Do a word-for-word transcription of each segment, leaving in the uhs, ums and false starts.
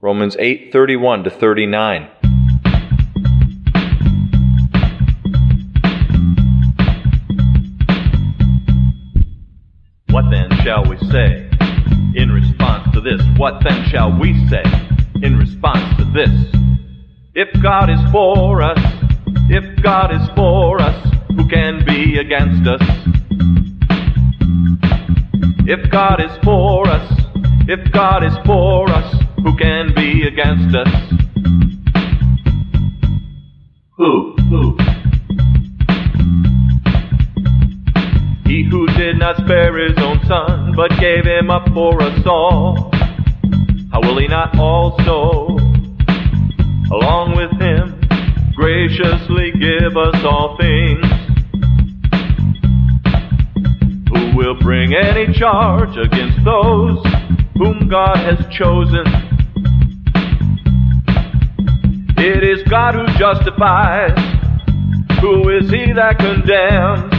Romans eight, thirty-one to thirty-nine. What then shall we say in response to this? What then shall we say in response to this? If God is for us, if God is for us, who can be against us? If God is for us, if God is for us, who can be against us? Who? Who? He who did not spare his own son, but gave him up for us all, how will he not also, along with him, graciously give us all things? Who will bring any charge against those whom God has chosen? It is God who justifies. Who is he that condemns?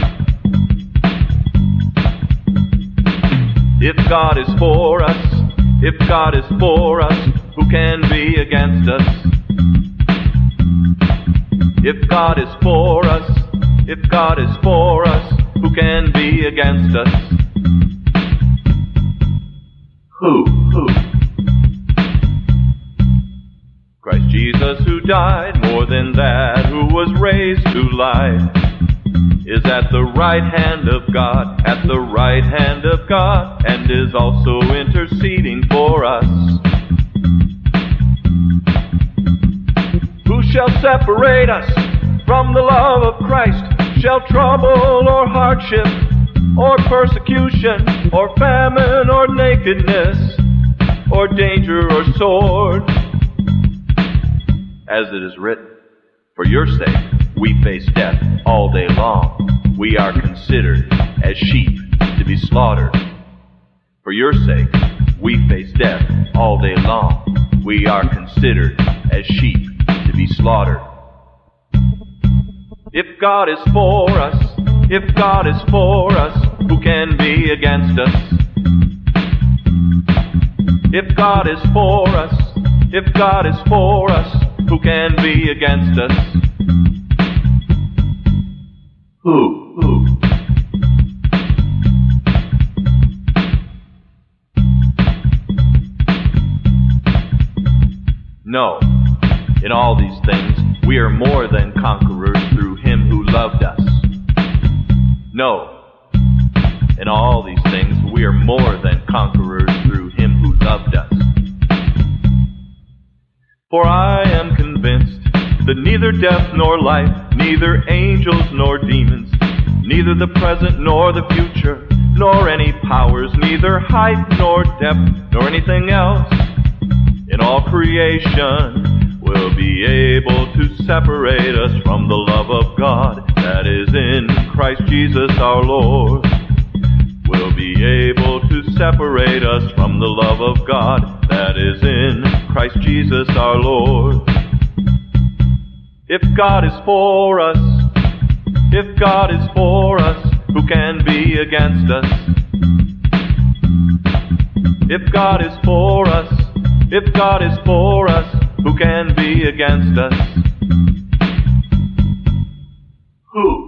If God is for us, if God is for us, who can be against us? If God is for us, if God is for us, who can be against us? Who? Who? Christ Jesus, who died, more than that, who was raised to life, is at the right hand of God, at the right hand of God, and is also interceding for us. Who shall separate us from the love of Christ? Shall trouble or hardship, or persecution, or famine, or nakedness, or danger, or sword? As it is written, for your sake we face death all day long. We are considered as sheep to be slaughtered. For your sake we face death all day long. We are considered as sheep to be slaughtered. If God is for us, if God is for us, who can be against us? If God is for us, if God is for us, who can be against us? Who? Who? No, in all these things we are more than conquerors through him who loved us. No, in all these things we are more than conquerors through him who loved us. For I am convinced that neither death nor life, neither angels nor demons, neither the present nor the future, nor any powers, neither height nor depth, nor anything else in all creation will be able to separate us from the love of God that is in Christ Jesus our Lord. Will be able to separate us from the love of God that is in Christ Jesus our Lord. If God is for us, if God is for us, who can be against us? If God is for us, if God is for us, who can be against us? Who?